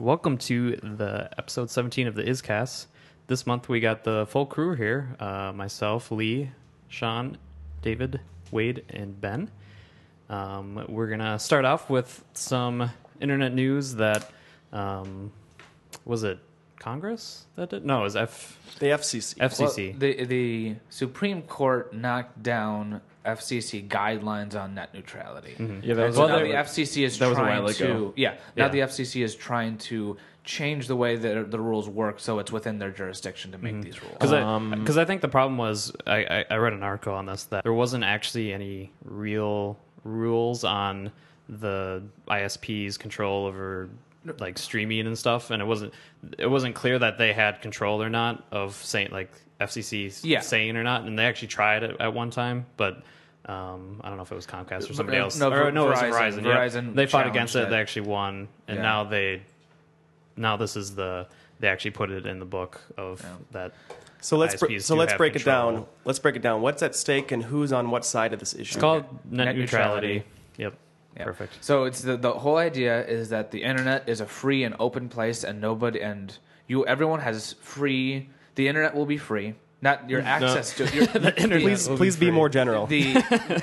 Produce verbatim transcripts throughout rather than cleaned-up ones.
welcome to the episode seventeen of the IzCast. This month we got the full crew here, uh, myself, Lee, Sean, David, Wade, and Ben. Um, we're going to start off with some internet news that, um, was it Congress that did? No, it was F- the F C C. F C C. Well, the, the Supreme Court knocked down F C C guidelines on net neutrality. Mm-hmm. Yeah, that was, so well, now the F C C is that was a trying while to ago. yeah. Now Yeah. the F C C is trying to change the way that the rules work, so it's within their jurisdiction to make Mm-hmm. these rules. Because Um, I, 'cause I think the problem was, I, I, I read an article on this, that there wasn't actually any real rules on the I S P's control over like streaming and stuff, and it wasn't it wasn't clear that they had control or not of saying like F C C Yeah. saying or not, and they actually tried it at one time, but um, I don't know if it was Comcast or somebody No, else. no, or, no, it was Verizon. Verizon. yeah. Verizon They fought against it. challenged They it. actually won, and Yeah. now they now this is the they actually put it in the book of Yeah. that. So let's I S br- Ps so do let's have break control. it down. Let's break it down. What's at stake and who's on what side of this issue? It's called net, Net neutrality. neutrality. Yep. Yeah. Perfect. So it's the the whole idea is that the internet is a free and open place, and nobody and you everyone has free. The internet will be free. Not your access to your, the internet. Please, will be please be free. more general. The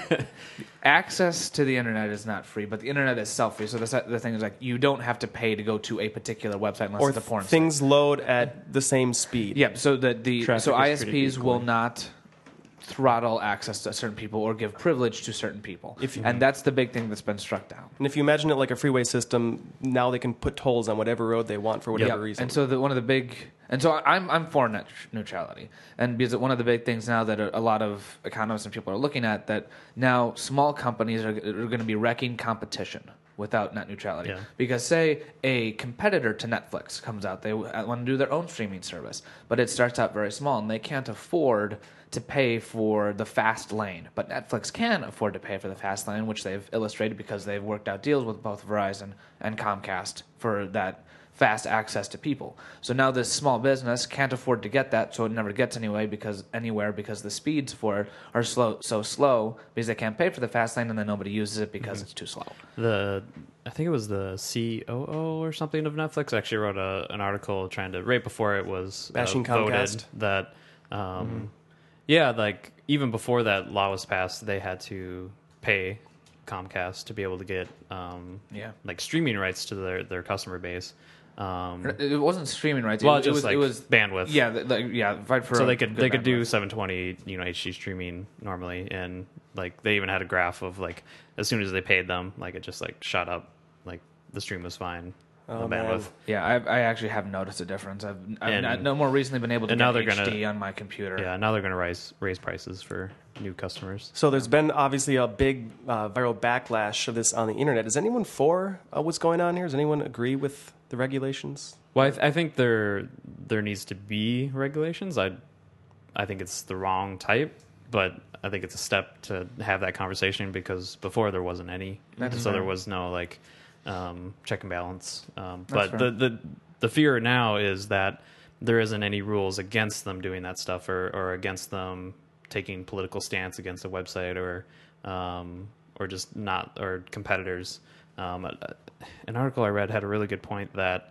access to the internet is not free, but the internet is self-free. So the the thing is like you don't have to pay to go to a particular website unless or it's a porn site. things load at the same speed. Yeah. So the the Traffic so is pretty I S Ps will equal. not throttle access to certain people or give privilege to certain people, If you- and that's the big thing that's been struck down. And if you imagine it like a freeway system, now they can put tolls on whatever road they want for whatever Yeah, reason. and so the, one of the big, and so I'm I'm for net neutrality, and because one of the big things now that a, a lot of economists and people are looking at that now small companies are, are going to be wrecking competition without net neutrality. Yeah. Because say a competitor to Netflix comes out, they want to do their own streaming service, but it starts out very small and they can't afford to pay for the fast lane. But Netflix can afford to pay for the fast lane, which they've illustrated because they've worked out deals with both Verizon and Comcast for that fast access to people. So now this small business can't afford to get that, so it never gets anyway because anywhere because the speeds for it are slow, so slow because they can't pay for the fast lane and then nobody uses it because it's too slow. The I think it was the C O O or something of Netflix actually wrote a, an article trying to right before it was uh, Bashing voted Comcast. that um, yeah, like even before that law was passed, they had to pay Comcast to be able to get um, Yeah. like streaming rights to their, their customer base. Um, It wasn't streaming rights. well, it, just it was, like it was bandwidth. Yeah, the, the, yeah. Fight for so a they could good they could do bandwidth. seven twenty you know H D streaming normally, and like they even had a graph of like as soon as they paid them, like it just like shot up, like the stream was fine, Oh, the man. bandwidth. Yeah, I, I actually have noticed a difference. I've, I've And- not, no more recently been able to and get now they're H D gonna- on my computer. Yeah, now they're going to raise raise prices for new customers. So there's been obviously a big uh, viral backlash of this on the internet. Is anyone for uh, what's going on here? Does anyone agree with the regulations? Well, I, th- I think there there needs to be regulations. I I think it's the wrong type, but I think it's a step to have that conversation because before there wasn't any, That's so fair. there was no like um, check and balance. Um, That's but fair. the, the the fear now is that there isn't any rules against them doing that stuff or, or against them taking political stance against a website or um, or just not or competitors. Um, an article I read had a really good point that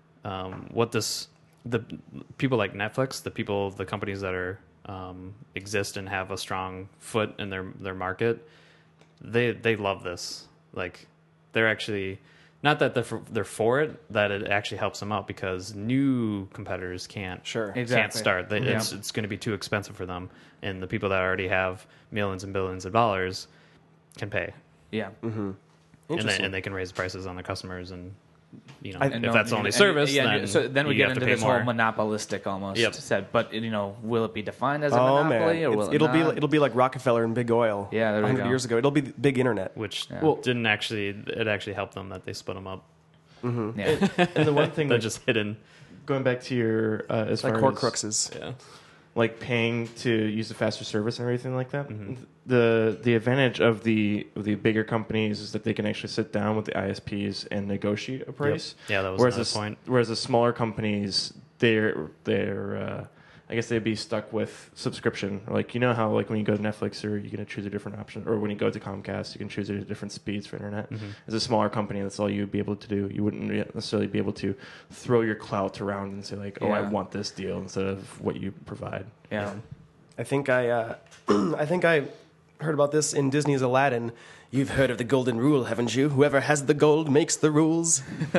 um, what this the people like Netflix, the people, the companies that are um, exist and have a strong foot in their their market, they they love this. Like they're actually not that they're for, they're for it, that it actually helps them out because new competitors can't Sure. Exactly. can't start. They, Yeah. It's it's going to be too expensive for them, and the people that already have millions and billions of dollars can pay, Yeah. and they, Interesting. and they can raise prices on their customers and. You know, I- if And no- that's the only and- service, yeah, then so then we you get have into to pay this more. whole monopolistic almost Yep. said. But you know, will it be defined as a Oh monopoly man, or will It's- it it'll not? be it'll be like Rockefeller and Big Oil. Yeah, there we one hundred go. years ago. It'll be the big internet. which Yeah. Well- didn't actually it actually helped them that they split them up. Yeah. And the one thing They're that just hidden. going back to your uh, as Like far Horcruxes. as Cruxes. Yeah. like paying to use the faster service and everything like that. Mhm. The the advantage of the of the bigger companies is that they can actually sit down with the I S Ps and negotiate a price. Yeah, that was whereas another the, point. Whereas the smaller companies, they're they're uh, I guess they'd be stuck with subscription. Like, you know how like when you go to Netflix, or you can choose a different option, or when you go to Comcast, you can choose a different speeds for internet. Mm-hmm. As a smaller company, that's all you'd be able to do. You wouldn't necessarily be able to throw your clout around and say like, oh, I Yeah. want this deal instead of what you provide. Yeah. I think I, uh, I think I heard about this in Disney's Aladdin. You've heard of the golden rule, haven't you? Whoever has the gold makes the rules.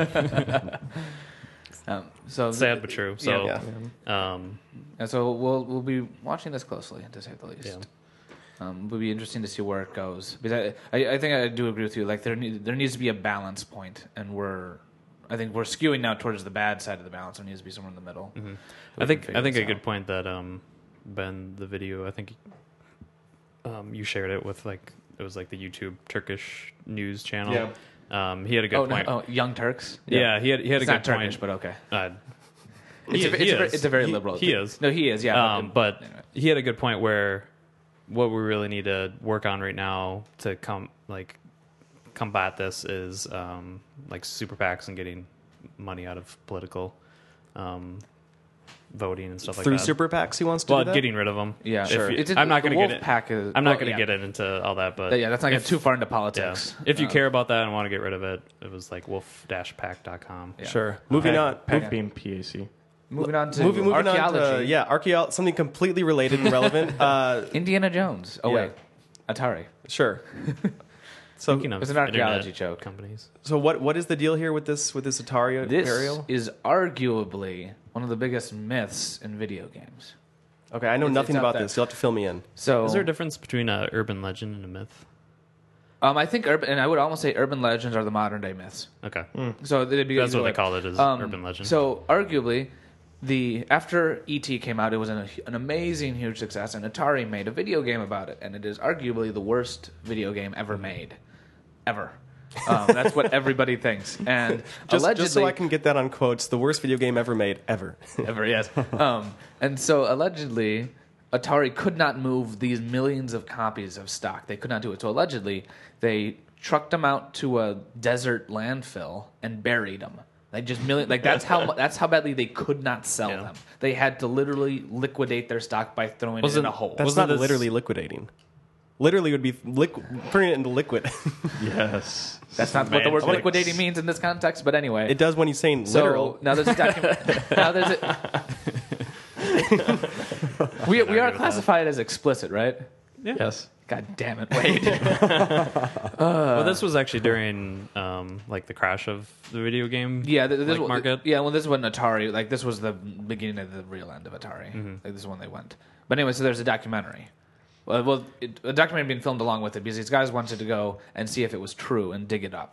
Um, so Sad but true. So, Yeah. um, And so we'll we'll be watching this closely, to say the least. Yeah. Um, it'll be interesting to see where it goes, because I, I, I think I do agree with you. Like there need, there needs to be a balance point, and we're I think we're skewing now towards the bad side of the balance. There needs to be somewhere in the middle. mm-hmm. We I think can I figure think a this good out. point that um, Ben, the video, I think um, you shared it with like it was like the YouTube Turkish news channel. Yeah. Um, he had a good Oh, no, point. oh, Young Turks. yeah. he had he had It's a not good Turkish, point. but okay. Uh, It's, he- a, it's, he a, very- is. it's a very He- liberal. He is. No, he is. Yeah. Um, but anyway. he had a good point where what we really need to work on right now to come like combat this is um, like super PACs and getting money out of political um, voting and stuff like Through that. super PACs, he wants to well, do that? getting rid of them. Yeah, If sure. you- It's a- I'm not the going to get wolf it. pack is- I'm not well, going to yeah. get it into all that, but yeah, that's not getting if- too far into yeah. politics. If you Um, care about that and want to get rid of it, it was like wolf dash pack dot com. Yeah. Sure. Moving Pac, on. Pac Okay. being P A C. moving on to moving, moving archaeology. on to, yeah, archaeology, something completely related and relevant. Uh, Indiana Jones. Oh Yeah. wait, Atari. sure. So, Speaking of It's an archaeology internet joke. companies. so what what is the deal here with this with this Atari This Imperial? is arguably one of the biggest myths in video games. Okay, I know It's- nothing it's up about there. this. You'll have to fill me in. So Is there a difference between an urban legend and a myth? um, I think urban, and I would almost say urban legends are the modern day myths. Okay. So they'd be That's what either they way. call it, is Um, urban legend. So arguably, the after E T came out, it was an, an amazing, huge success, and Atari made a video game about it, and it is arguably the worst video game ever made, ever. Um, that's what everybody thinks, and Just, allegedly, just so I can get that on quotes, the worst video game ever made, ever. ever yes. Um, and so allegedly, Atari could not move these millions of copies of stock. They could not do it. So allegedly, they trucked them out to a desert landfill and buried them. Like just million. Like that's how mu- that's how badly they could not sell Yeah. them. They had to literally liquidate their stock by throwing it in Wasn't- a hole. That's Wasn't not this- literally liquidating. Literally would be liqu- turning it into liquid. Yes. That's not what the word Semantics. liquidating means in this context. But anyway, It does when you're saying so literal. now there's a document. now there's a. we we are with classified as explicit, right? Yes. God damn it, Wade. well, this was actually during um, like the crash of the video game. Yeah, th- this like, was, market. Yeah, well, this is when Atari, like, this was the beginning of the real end of Atari. Mm-hmm. Like, this is when they went. But anyway, so there's a documentary. Well, well it, a documentary being filmed along with it because these guys wanted to go and see if it was true and dig it up.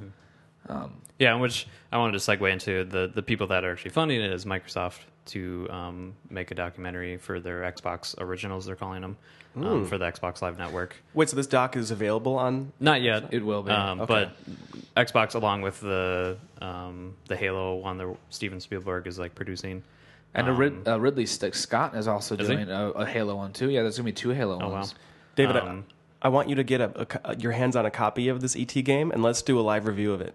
Yeah, in which I wanted to segue into the the people that are actually funding it is Microsoft to um, make a documentary for their Xbox originals. They're calling them um, for the Xbox Live Network. Wait, so this doc is available on? Not yet. It will be. Um, Okay. But Xbox, along with the um, the Halo one that Steven Spielberg is like producing. And a um, Rid- uh, Ridley St- Scott is also Is he? doing a, a Halo one, too. Yeah, there's going to be two Halo Oh wow, ones. David, I- Um, I want you to get a, a co- your hands on a copy of this E T game, and let's do a live review of it.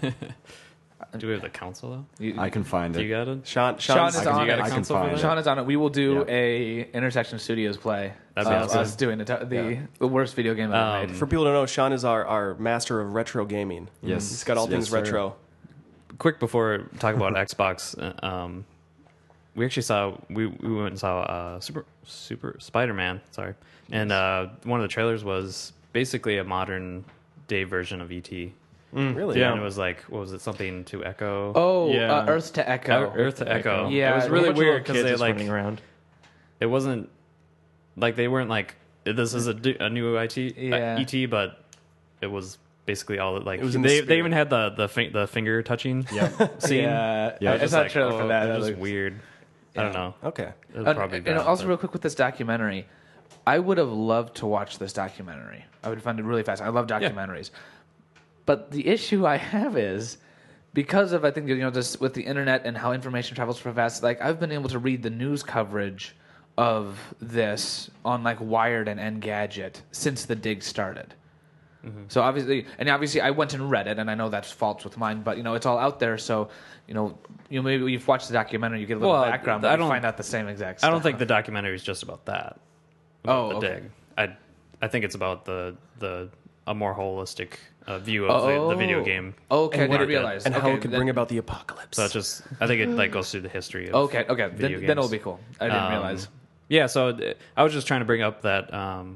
do we have the console though? You- I can find Do you it. got it? Sean, Sean Sean's- is You on got it. a I can console for find that? it. Sean is on it. We will do Yeah. a Intersection Studios play. That'd be of awesome. us doing the, the, the worst video game ever Um, made. For people to know, Sean is our, our master of retro gaming. Yes. He's got all Yes, things sir. retro. Quick before talk about Xbox, uh, um, we actually saw we, we went and saw uh, Super Super Spider Man. Sorry, and uh, one of the trailers was basically a modern day version of E T. Really? Yeah. And it was like, what was it? Something to Echo. Oh, Yeah. uh, Earth to Echo. Uh, Earth to Echo. Yeah, it was a really bunch of weird little because kids they just like running around. it wasn't like they weren't like this is a, d- a new I T Yeah. uh, E T, but it was basically all like It was in the they spirit. they even had the the fin- the finger touching scene. Yeah, Yeah, I, it's I saw a like, trailer oh, for that. It That was looks- weird. I don't know. Okay. It was And, probably and bad, also, but- real quick with this documentary, I would have loved to watch this documentary. I would find it really fast. I love documentaries, but the issue I have is because of I think you know just with the internet and how information travels so fast. Like I've been able to read the news coverage of this on like Wired and Engadget since the dig started. Mm-hmm. So obviously, and obviously, I went and read it, and I know that's faults with mine, but you know, it's all out there. So you know, you know, maybe you've watched the documentary, you get a little Well, background, but I you don't- find out the same exact. I stuff. don't think the documentary is just about that. Oh, about the okay. dig. I I think it's about the the a more holistic uh, view of the, the video Oh. game. Okay, I And what didn't it- realize. and okay, how it could then- bring about the apocalypse. So it's just I think it like goes through the history of Okay, okay, video then, games. then it'll be cool. I didn't Um, realize. Yeah, so th- I was just trying to bring up that um,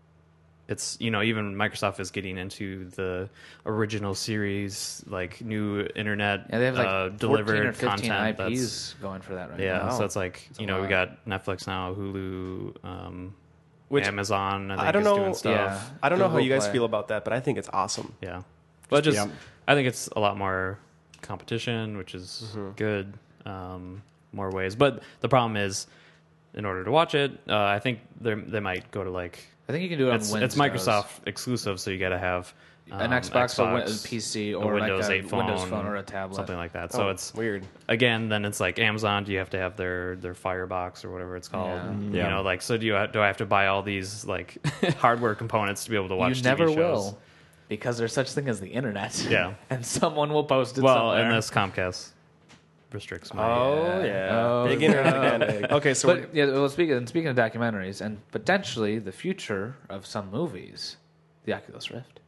it's you know even Microsoft is getting into the original series, like new internet Yeah, they have like uh, fourteen delivered or fifteen content. I Ps That's, going for that right yeah, now. so it's like a you know we lot. got Netflix now, Hulu, um, Which- Amazon. I, think I don't is know. doing stuff. Yeah. I don't know how Google you guys Play. feel about that, but I think it's awesome. Yeah, but just yeah. I think it's a lot more competition, which is Mm-hmm. good. Um, more ways, but the problem is, in order to watch it, uh, I think they they might go to like I think you can do it it's, on it's Windows. Microsoft exclusive, so you got to have An um, Xbox, or Win- P C, a or Windows like a eight phone, Windows phone or a tablet. something like that. So Oh, it's weird. again, then it's like Amazon. Do you have to have their their Firebox or whatever it's called? Yeah. You Yeah. know, like so do you ha- do I have to buy all these like hardware components to be able to watch You T V never shows? will, because there's such thing as the internet. Yeah. and someone will post it Well, somewhere. unless Comcast restricts my. Oh yeah, Oh, big internet again. Okay, so But yeah, well, speaking speaking of documentaries and potentially the future of some movies, the Oculus Rift.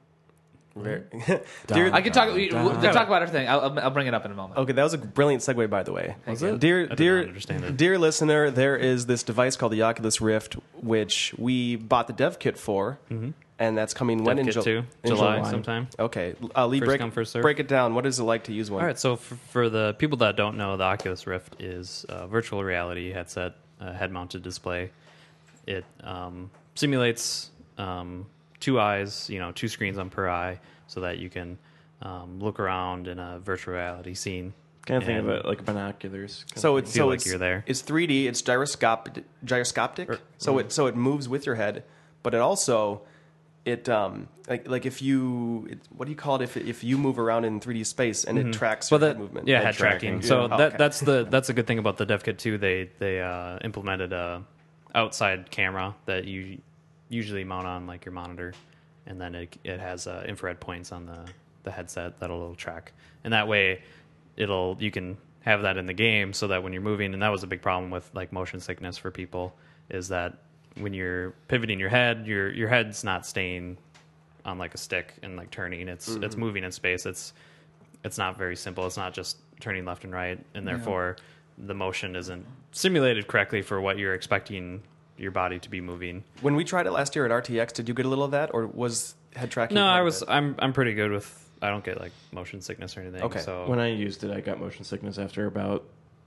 we're, dear, I can talk. We, we'll talk about everything. I'll, I'll- I'll bring it up in a moment. okay, that was a brilliant segue, by the way. Was it? Dear, I did dear, not understand it. dear listener, there is this device called the Oculus Rift, which we bought the dev kit for, and that's coming when Dev in Kit Ju- two, in July July. sometime. Okay, uh, Lee, First break, come, first serve. break it down. What is it like to use one? All right, so for, for the people that don't know, the Oculus Rift is a virtual reality headset, a head-mounted display. It um, simulates um, two eyes, you know, two screens on per eye, so that you can um, look around in a virtual reality scene. Kind of think of And- it like binoculars. kind So of it's feel so like it's you're there. It's three D. It's gyroscopic. Gyroscopic. so it so it moves with your head, but it also it um like like if you it, what do you call it if if you move around in three D space and it tracks Well, your that, head movement. yeah, Head head tracking. tracking. So Yeah. that Okay. that's the that's a good thing about the DevKit two. They they uh, implemented a outside camera that you usually mount on like your monitor, and then it it has uh, infrared points on the the headset that'll it'll track, and that way it'll you can have that in the game so that when you're moving, and that was a big problem with like motion sickness for people, is that when you're pivoting your head, your your head's not staying on like a stick and like turning. It's it's moving in space. It's it's not very simple. It's not just turning left and right, and therefore the motion isn't simulated correctly for what you're expecting your body to be moving. When we tried it last year at R T X, did you get a little of that, or was head tracking? No, part I of was it? I'm I'm pretty good with. I don't get like motion sickness or anything. Okay. So When I used it, I got motion sickness after about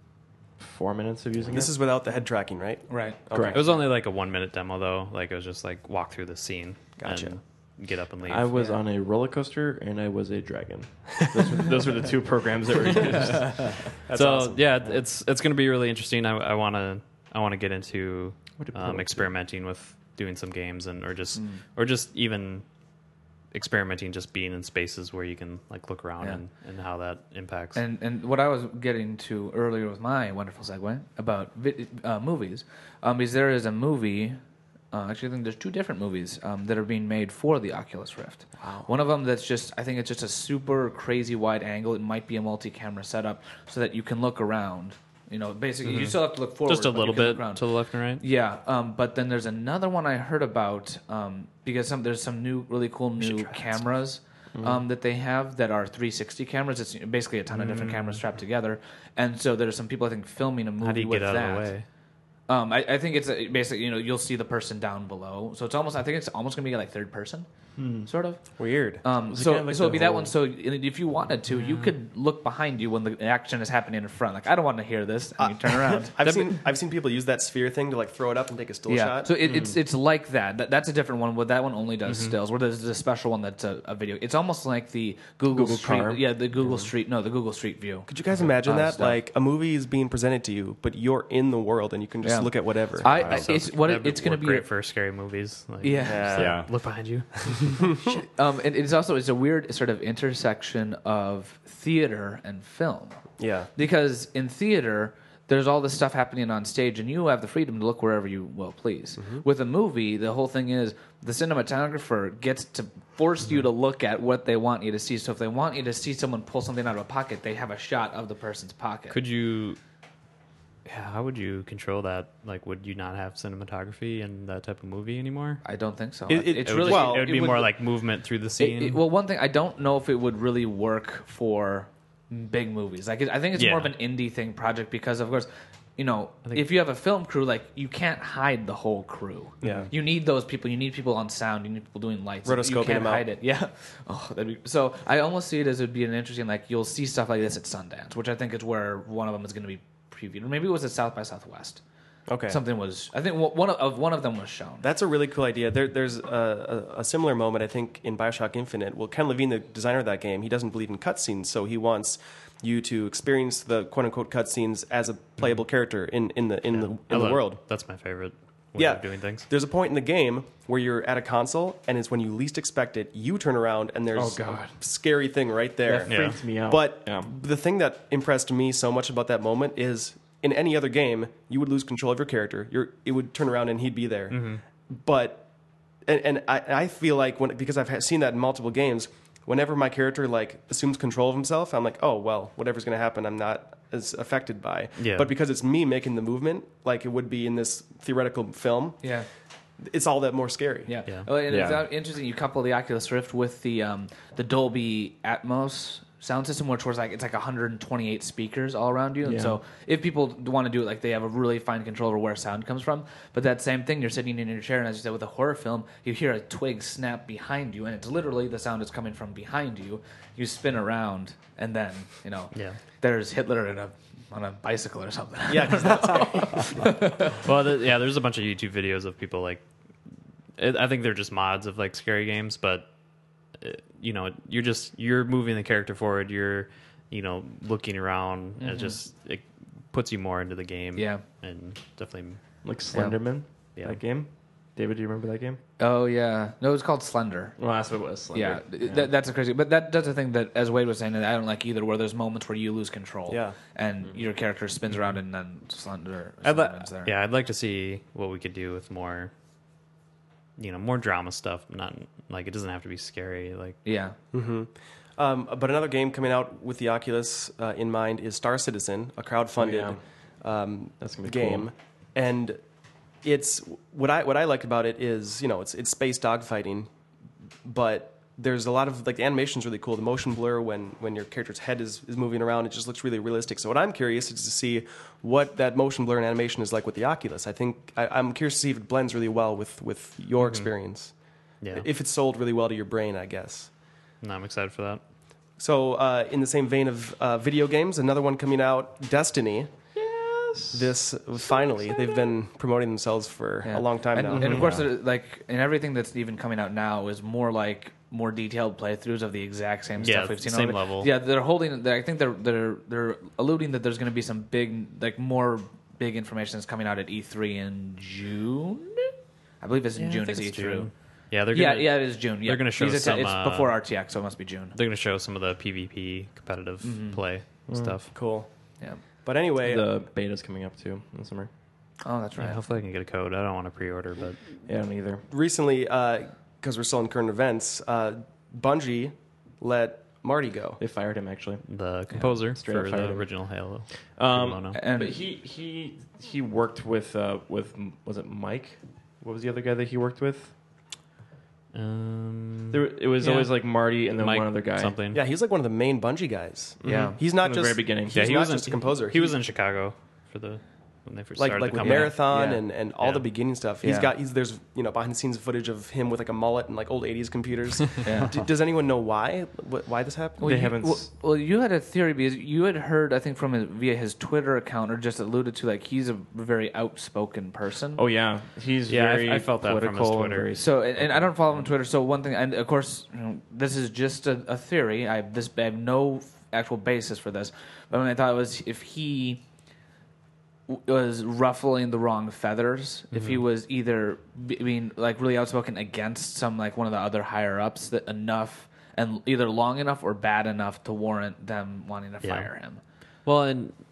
four minutes of using This it. is without the head tracking, right? Right. Correct. it was only like a one minute demo though. Like it was just like walk through the scene. Gotcha. And get up and leave. I was on a roller coaster and I was a dragon. Those were, those were the two programs that were used. That's so awesome. yeah, it's it's going to be really interesting. I, I want to I want to get into What did um, Portal do? experimenting with doing some games and or just Mm. or just even experimenting, just being in spaces where you can like look around Yeah. and, and how that impacts. And and what I was getting to earlier with my wonderful segue about vi- uh, movies, um, is there is a movie. Uh, actually, I think there's two different movies um, that are being made for the Oculus Rift. Wow. One of them that's just, I think it's just a super crazy wide angle. It might be a multi-camera setup so that you can look around. You know, basically, you still have to look forward. just a but you little can look bit around. to the left and right. Yeah, um, but then there's another one I heard about um, because some, there's some new, really cool new cameras um, that they have that are three sixty cameras. It's basically a ton of different cameras strapped together, and so there's some people I think filming a movie How do you with get out that. of the way? Um, I, I think it's a, basically you know you'll see the person down below, so it's almost I think it's almost gonna be like third person, sort of. Weird. Um, it so, kind of like so it'd the be that whole- one. So if you wanted to, you could look behind you when the action is happening in front. Like I don't want to hear this, and you turn around. I've seen I've seen people use that sphere thing to like throw it up and take a still Yeah, shot. so it, it's it's like that. that. That's a different one. Where that one only does Mm-hmm. stills. Where there's a special one that's a, a video. It's almost like the Google, Google Street. Car. Yeah, the Google Street. No, the Google Street View. Could you guys imagine uh, that? stuff. Like a movie is being presented to you, but you're in the world and you can just Yeah. look at whatever. I, I it's what That'd it, it's going to work be. great for scary movies. Like, Yeah. just, like, Yeah. Look behind you. Um, and it's also it's a weird sort of intersection of theater and film. yeah. Because in theater, there's all this stuff happening on stage, and you have the freedom to look wherever you will please. Mm-hmm. With a movie, the whole thing is the cinematographer gets to force Mm-hmm. you to look at what they want you to see. So if they want you to see someone pull something out of a pocket, they have a shot of the person's pocket. Could you? Yeah, how would you control that? Like, would you not have cinematography in that type of movie anymore? I don't think so. It- it- it's It would, really just- well, it would it be would- more like movement through the scene. It- it- well, one thing I don't know if it would really work for big movies. Like, it- I think it's Yeah. more of an indie thing project because, of course, you know, think- if you have a film crew, like you can't hide the whole crew. Yeah. you need those people. You need people on sound. You need people doing lights. You Rotoscoping can't them out. hide it. Yeah. Oh, that'd be, so I almost see it as it'd be an interesting. Like you'll see stuff like this at Sundance, which I think is where one of them is going to be previewed, or maybe it was at South by Southwest. Okay. Something was. I think one of one of them was shown. That's a really cool idea. There, there's a, a, a similar moment, I think, in Bioshock Infinite. Well, Ken Levine, the designer of that game, he doesn't believe in cutscenes, so he wants you to experience the quote-unquote cutscenes as a playable character in, in the in the I in the love- world. That's my favorite way Yeah, of doing things. There's a point in the game where you're at a console, and it's when you least expect it. You turn around, and there's Oh, God. a scary thing right there. That Yeah. freaks me out. But yeah. the thing that impressed me so much about that moment is, in any other game, you would lose control of your character. You're, it would turn around and he'd be there. Mm-hmm. But, and, and I, I feel like when because I've ha- seen that in multiple games, whenever my character like assumes control of himself, I'm like, oh well, whatever's going to happen, I'm not as affected by. Yeah. But because it's me making the movement, like it would be in this theoretical film, yeah. it's all that more scary. Yeah. Yeah. Oh, and it's Yeah. uh, interesting. You couple the Oculus Rift with the um, the Dolby Atmos sound system, which was like it's like one hundred twenty-eight speakers all around you. And Yeah. so, if people want to do it, like they have a really fine control over where sound comes from. But that same thing, you're sitting in your chair, and as you said, with a horror film, you hear a twig snap behind you, and it's literally the sound is coming from behind you. You spin around, and then you know, Yeah. there's Hitler in a on a bicycle or something. Yeah, 'cause that's Well, th- yeah, there's a bunch of YouTube videos of people like. It, I think they're just mods of like scary games, but uh, you know, you're just you're moving the character forward. You're, you know, looking around. And it just it puts you more into the game. Yeah. and definitely. Like Slenderman, Yeah. that game. David, do you remember that game? Oh yeah, no, it's called Slender. Well, that's what it was. Slender. Yeah, th- That, that's a crazy. But that that's a thing that, as Wade was saying, that I don't like either. Where there's moments where you lose control, Yeah. and your character spins around, and then Slender. I'd li- Slenderman's there. yeah, I'd like to see what we could do with more. You know, more drama stuff. Not like it doesn't have to be scary. Like yeah, Um, but another game coming out with the Oculus uh, in mind is Star Citizen, a crowdfunded um, That's gonna be game, cool. and it's what I what I like about it is you know it's it's space dogfighting, but there's a lot of like the animation's really cool. The motion blur when when your character's head is, is moving around, it just looks really realistic. So what I'm curious is to see what that motion blur and animation is like with the Oculus. I think I, I'm curious to see if it blends really well with with your experience. yeah, If it's sold really well to your brain, I guess. no, I'm excited for that. So, uh, in the same vein of uh, video games, another one coming out, Destiny. Yes. This finally, they've been promoting themselves for yeah. a long time and, now. And of course, uh, like and everything that's even coming out now is more like more detailed playthroughs of the exact same Yeah, stuff we've seen. same already. level. Yeah, they're holding. They're, I think they're they're they're alluding that there's going to be some big, like more big information that's coming out at E three in June. I believe it's in Yeah, I June. think Is E it's three? June. Yeah, they're Yeah, gonna, yeah, it is June. Yeah. they're gonna show Because it's, some, it's uh, before R T X, so it must be June. They're going to show some of the PvP competitive play stuff. Cool. Yeah. But anyway, The beta's coming up too in the summer. Oh, that's right. Yeah, hopefully I can get a code. I don't want to pre-order, but Yeah, I don't either. recently, because we're still in current events, uh, Bungie let Marty go. They fired him actually. the composer straight for up fired the him. original Halo. Um, Mono. And but he he he worked with uh, with was it Mike? What was the other guy that he worked with? Um, There, it was Yeah. always like Marty and then Mike one other guy. something. Yeah, he's like one of the main Bungie guys. Yeah. He's not From the just very beginning. He's yeah, he not was just in, a composer. He, was in Chicago for the when they first like started like the with company. Marathon Yeah. and, and all Yeah. the beginning stuff. He's Yeah. got he's there's you know behind the scenes footage of him with like a mullet and like old eighties computers. Yeah. D- does anyone know why Wh- why this happened? Well, They you, haven't Well, s- well, you had a theory because you had heard, I think, from his, via his Twitter account, or just alluded to, like he's a very outspoken person. Oh yeah, he's Yeah, I- very I felt that from his political and Twitter. very- So, and, and I don't follow him on Twitter. So one thing, and of course, you know, this is just a, a theory. I have this I have no actual basis for this, but I, mean, I thought it was if he w- was ruffling the wrong feathers, if he was either be- being like really outspoken against some like one of the other higher ups that enough and either long enough or bad enough to warrant them wanting to Yeah. fire him. Well, and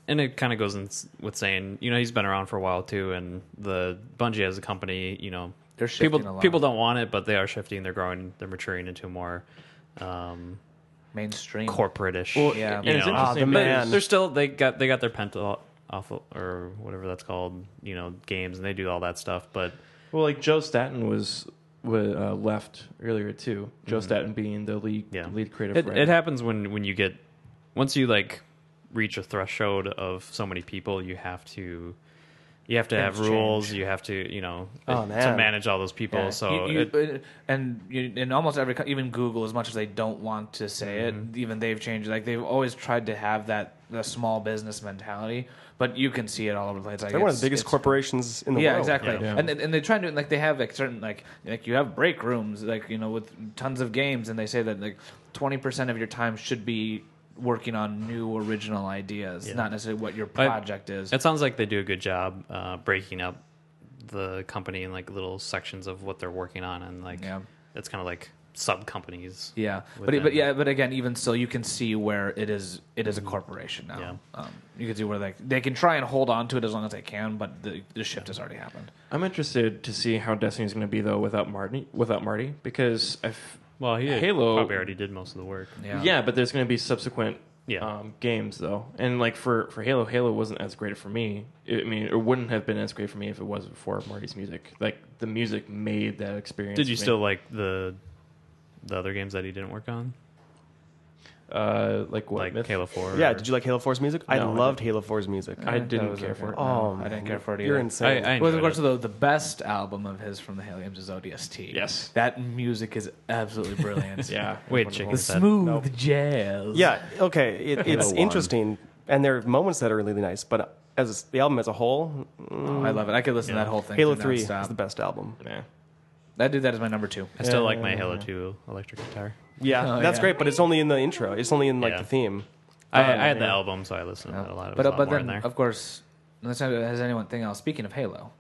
and it kind of goes in with saying, you know, he's been around for a while too, and the Bungie as a company, you know, They're shifting people a lot. people don't want it, but they are shifting. They're growing. They're maturing into more um, Mainstream. corporate-ish. Well, yeah. you And it's know. Ah, the interesting. But man. they're still they got they got their penta off or whatever that's called, you know, games, and they do all that stuff. But Well, like Joe Staten was, was uh, left earlier too. Joe Mhm. Staten being the lead Yeah. lead creative. it, writer. it happens when when you get once you like reach a threshold of so many people, you have to you have to Things have rules. change. You have to you know Oh, to man. manage all those people. Yeah. So You- you- it, uh, and you, in almost every, co- even Google, as much as they don't want to say Mhm. it, even they've changed. Like they've always tried to have that the small business mentality, but you can see it all over the place. Like They're one of it's- the biggest it's- corporations in the yeah, world. exactly. Yeah. Yeah. And and they try to do like they have like certain like like you have break rooms like you know with tons of games, and they say that like twenty percent of your time should be working on new original ideas, Yeah. not necessarily what your I- project is. it sounds like they do a good job uh, breaking up the company in like little sections of what they're working on, and like Yeah. it's kind of like sub companies. Yeah, but within- but yeah, but again, even still, you can see where it is. It is a corporation now. Yeah. Um, you can see where they they can try and hold on to it as long as they can, but the, the shift has already happened. I'm interested to see how Destiny's going to be though without Marty. Without Marty, because if Well, he Halo- probably already did most of the work. Yeah. yeah, but there's going to be subsequent Yeah. um, games though, and like for, for Halo, Halo wasn't as great for me. I mean, it wouldn't have been as great for me if it wasn't for Marty's music. Like the music made that experience. Did you for me. still like the the other games that he didn't work on, uh, like what? like Myth? Halo Four? Yeah, or- did you like Halo four's music? I No, I loved Halo four's music. I Uh, didn't that was care okay. for it. Oh, I didn't care for it either. You're insane. I, I Well, of enjoyed course, it. though, the best album of his from the Halo games is O D S T. Yes. that music is absolutely brilliant. Yeah. Wait, wonderful. chicken the said. smooth Nope. jazz. Yeah, okay, it, Halo it's one. interesting, and there are moments that are really nice, but as the album as a whole, Oh, I love it. I could listen Yeah. to that whole thing. Halo through three nonstop. is the best album. Yeah. I do that as my number two. I still Yeah, like my yeah, Halo yeah. Two electric guitar. Yeah, Oh, that's yeah. great, but it's only in the intro. It's only in like Yeah. the theme. I, Um, I had the yeah. album, so I listened to that a lot. It was But a lot but more then in there. of course, unless has anyone thing else. Speaking of Halo,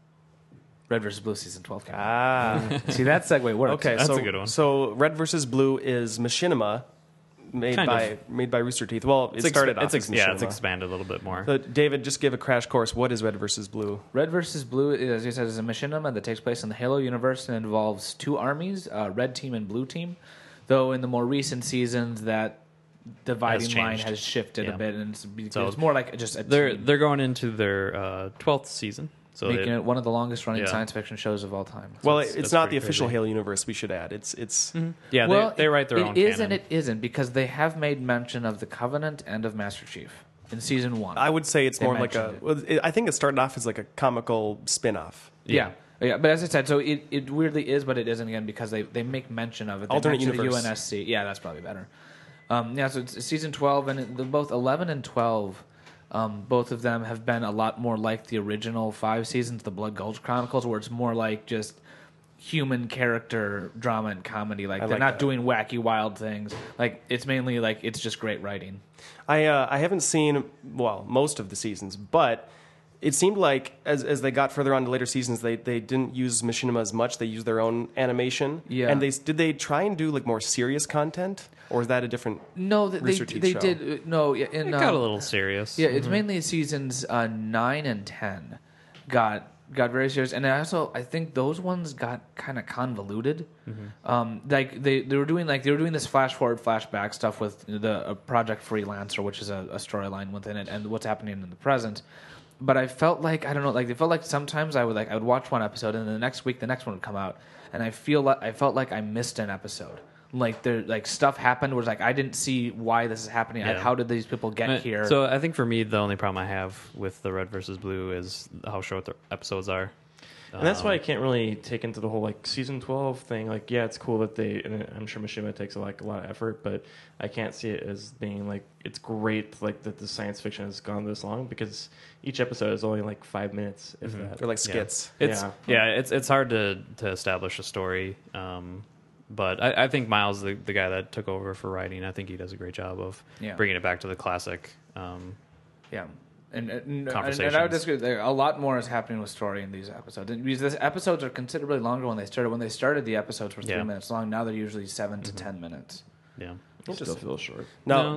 Red versus Blue season twelve. Came out. Ah, See that segue works. okay, That's so a good one. so Red versus Blue is Machinima, made Kind by of. made by Rooster Teeth. Well, it It's ex- started off it's ex- as yeah, it's Machinima. expanded a little bit more. So, David, just give a crash course. What is Red versus Blue? Red versus Blue, as you said, is a machinima that takes place in the Halo universe and involves two armies, uh, Red Team and Blue Team. Though in the more recent seasons, that dividing Has line changed. has shifted a Yeah. bit, and it's, it's So more like just a they're team, they're going into their uh, twelfth season, so making they, it one of the longest running Yeah. science fiction shows of all time. Well, it's- it's, it's not pretty the official crazy. Halo universe. We should add. It's it's. yeah well, they, they write their it own is canon. and it isn't because they have made mention of the Covenant and of Master Chief in season one. I would say it's They more like a. mentioned it. Well, it, I think it started off as like a comical spin-off. Yeah. Yeah, but as I said, so it, it weirdly is, but it isn't again because they, they make mention of it. They Alternate mention the universe. U N S C. Yeah, that's probably better. Um, yeah, so it's season twelve, and it, the, both eleven and twelve, um, both of them have been a lot more like the original five seasons, the Blood Gulch Chronicles, where it's more like just human character drama and comedy. Like I they're like not that. doing wacky, wild things. Like it's mainly like it's just great writing. I uh, I haven't seen well most of the seasons, but it seemed like as as they got further on to later seasons, they, they didn't use Machinima as much. They used their own animation. Yeah. And they did they try and do like more serious content, or is that a different? No, they Rooster they, Teeth they show. did uh, no. yeah, In, It got um, a little serious. Yeah, it's mainly seasons uh, nine and ten got got very serious, and I also I think those ones got kind of convoluted. Um, like they, they were doing like they were doing this flash forward, flashback stuff with the uh, Project Freelancer, which is a, a storyline within it, and what's happening in the present. But I felt like I don't know, like it felt like sometimes I would like I would watch one episode, and then the next week the next one would come out, and I feel like I felt like I missed an episode. Like there, like stuff happened where it's like I didn't see why this is happening. Like, Yeah. how did these people get Uh, here? So I think for me, the only problem I have with the Red versus Blue is how short the episodes are. And that's Um, why I can't really take into the whole like season twelve thing. Like, yeah, it's cool that they, and I'm sure Mishima takes like a lot of effort, but I can't see it as being like it's great like that the science fiction has gone this long because each episode is only like five minutes, if Mhm. that. They're like Yeah. skits. It's Yeah. yeah, it's it's hard to to establish a story. Um, but I, I think Miles, the, the guy that took over for writing, I think he does a great job of Yeah. bringing it back to the classic. Um, Yeah. And, and, and, Conversations. and I would disagree. There, a lot more is happening with story in these episodes. And because the episodes are considerably longer when they started. When they started, the episodes were three Yeah. minutes long. Now they're usually seven to ten minutes. yeah, It still feels short. Now, No.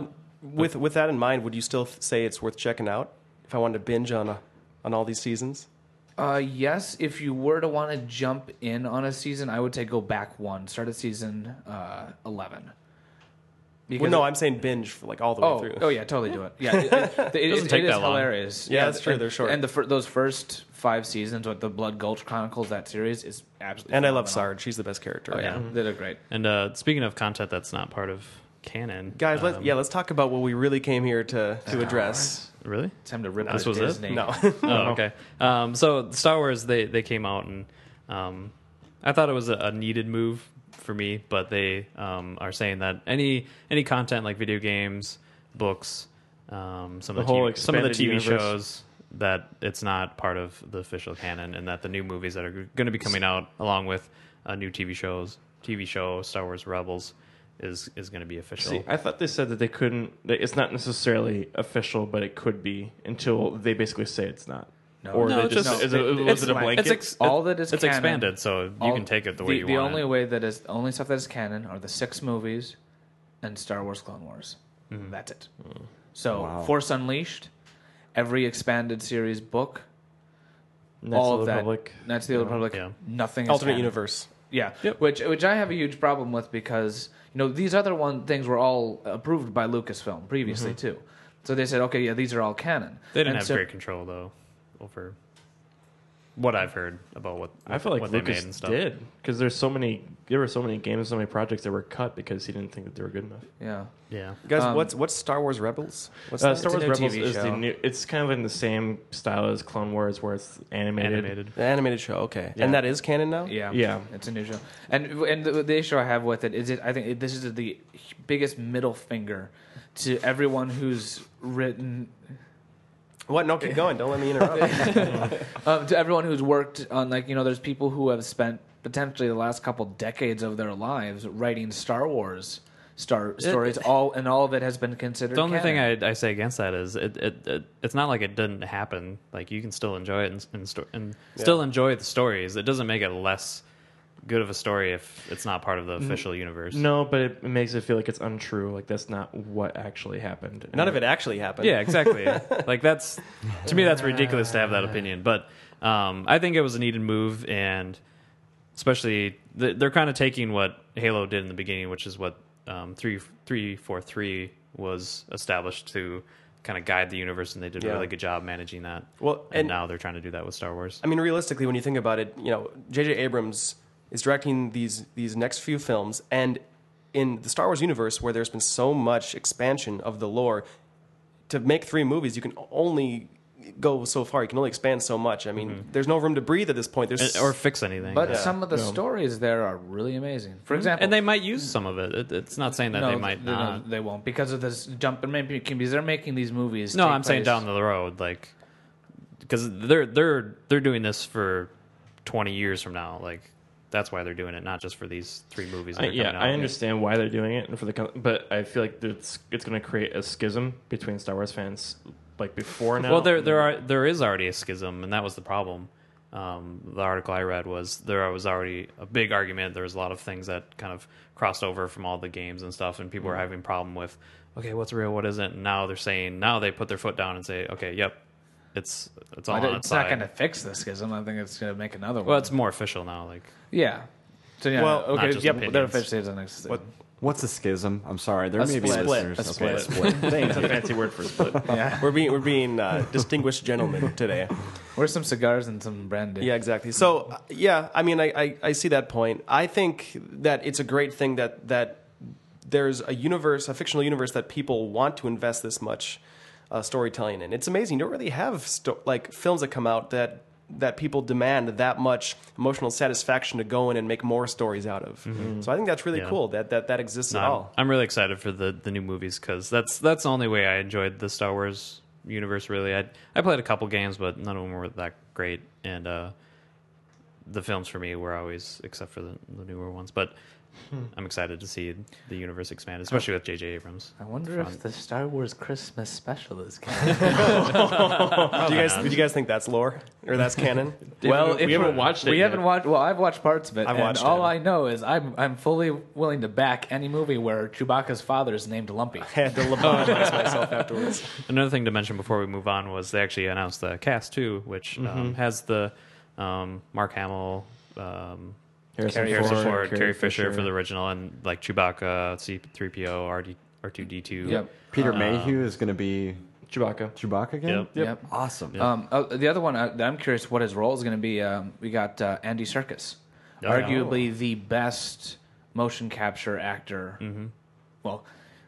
with with that in mind, would you still say it's worth checking out if I wanted to binge on a, on all these seasons? Uh, yes, if you were to want to jump in on a season, I would say go back one, start at season uh, eleven. Well, no, I'm saying binge for like all the oh, way through. oh yeah, totally do it. Yeah, it, it, it, Doesn't it, take it is that long. hilarious. Yeah, that's true, and- they're short. And the fir- those first five seasons, what the Blood Gulch Chronicles, that series is absolutely. And I love phenomenal. Sarge. She's the best character. Oh yeah, they did great. And uh, speaking of content that's not part of canon, Guys, let, um, yeah, let's talk about what we really came here to, to address. really? Time to rip This this was it? Disney. No. Oh, okay. Um, so Star Wars, they they came out and um, I thought it was a, a needed move for me, but they um, are saying that any any content like video games, books, um, some of The the, whole T V, some of the expanded T V universe. shows, that it's not part of the official canon, and that the new movies that are going to be coming out along with uh, new T V shows, T V show Star Wars Rebels, is is going to be official. See, I thought they said that they couldn't. That it's not necessarily official, but it could be until they basically say it's not. No. Or No, they it's just, just- is it, it- was it's it a like- blanket? it's ex- All that is it's canon- expanded, so you All- can take it the the, way you the want. only it. way that is the only stuff that is canon are the six movies and Star Wars Clone Wars. Mm-hmm. That's it. So Wow. Force Unleashed, every expanded series book, Knights all of of the that. Republic. Knights of the Old Republic. Yeah. Nothing. Is Alternate canon. universe. Yeah, Yep. which which I have a huge problem with because you know these other one things were all approved by Lucasfilm previously too. So they said, okay, yeah, these are all canon. They didn't And have so- great control though over what I've heard about what I feel like what they Lucas made and stuff. did because there's so many. There were so many games, so many projects that were cut because he didn't think that they were good enough. Yeah. Yeah. Guys, Um, what's what's Star Wars Rebels? What's Uh, that? Star It's a Wars new Rebels T V is the show. new. It's kind of in the same style as Clone Wars, where it's animated. Animated. The animated show. Okay, Yeah. and that is canon now. Yeah, Yeah. it's a new show, and and the, the issue I have with it is it. I think it, this is the biggest middle finger to everyone who's written, What? No, keep going. Don't let me interrupt. um, to everyone who's worked on like you know. There's people who have spent potentially the last couple decades of their lives writing Star Wars star stories. All and all of it has been considered. The only canon. thing I, I say against that is it, it, it it's not like it didn't happen. Like you can still enjoy it and and, sto- and still enjoy the stories. It doesn't make it less good of a story if it's not part of the official universe. No, but it, it makes it feel like it's untrue. Like that's not what actually happened. None of it actually happened. Yeah, exactly. Like that's to me that's ridiculous to have that opinion. But um, I think it was a needed move, and especially the, they're kind of taking what Halo did in the beginning, which is what um, three three four three was established to kind of guide the universe, and they did a Yeah. really good job managing that. Well, and, and- now they're trying to do that with Star Wars. I mean, realistically, when you think about it, you know, J J Abrams is directing these these next few films, and in the Star Wars universe, where there's been so much expansion of the lore, to make three movies, you can only go so far. You can only expand so much. I mean, there's no room to breathe at this point. There's And- or fix anything. But Yeah. some of the No. stories there are really amazing. For example, and they might use some of it. it it's not saying that no, they might no, not. they won't because of this jump and maybe because they're making these movies. No, take I'm saying place- down the road, like because they're they're they're doing this for twenty years from now. Like that's why they're doing it, not just for these three movies. That I, are yeah, coming out. I understand why they're doing it, and for the com- but I feel like it's it's going to create a schism between Star Wars fans, like before now. Well, there there are there is already a schism, and that was the problem. Um, the article I read was there was already a big argument. There was a lot of things that kind of crossed over from all the games and stuff, and people were having problem with, okay, what's real, what isn't. And now they're saying now they put their foot down and say, okay, yep, it's it's all But on it's its not side. going to fix the schism. I think it's going to make another one. Well, it's more official now. Like yeah. So yeah, Well, okay, not just yep, they're opinions. officially the next. What- What's a schism? I'm sorry. There A may be split. listeners. A Okay, split. it's a fancy word for split. Yeah, we're being we're being uh, distinguished gentlemen today. where's some cigars and some brandy? Yeah, exactly. So, uh, yeah, I mean, I, I, I see that point. I think that it's a great thing that that there's a universe, a fictional universe that people want to invest this much uh, storytelling in. It's amazing. You don't really have sto- like films that come out that that people demand that much emotional satisfaction to go in and make more stories out of. So I think that's really Yeah. cool that that, that exists No, at I'm, all. I'm really excited for the, the new movies because that's that's the only way I enjoyed the Star Wars universe. Really, I I played a couple games, but none of them were that great. And uh, the films for me were always, except for the, the newer ones. But I'm excited to see the universe expanded, especially with J J Abrams. I wonder Fun. if the Star Wars Christmas special is canon. Do you guys do you guys think that's lore or that's canon? well, we if haven't we're- watched it We yet. haven't watched. Well, I've watched parts of it. I've and watched all it. I know is I'm I'm fully willing to back any movie where Chewbacca's father is named Lumpy. I had to lobotomize myself afterwards. Another thing to mention before we move on was they actually announced the cast too, which um, has the um, Mark Hamill, um, Harrison, Harrison Ford, Ford, Carrie Carrie Fisher, Fisher for the original, and like Chewbacca, C three P O, R two D two. Yep. Peter Um, Mayhew is going to be Chewbacca. Chewbacca again. Yep. Yep. Awesome. Um, oh, the other one uh, that I'm curious what his role is going to be. Um, we got uh, Andy Serkis, Oh, yeah. arguably the best motion capture actor. Mm-hmm. Well,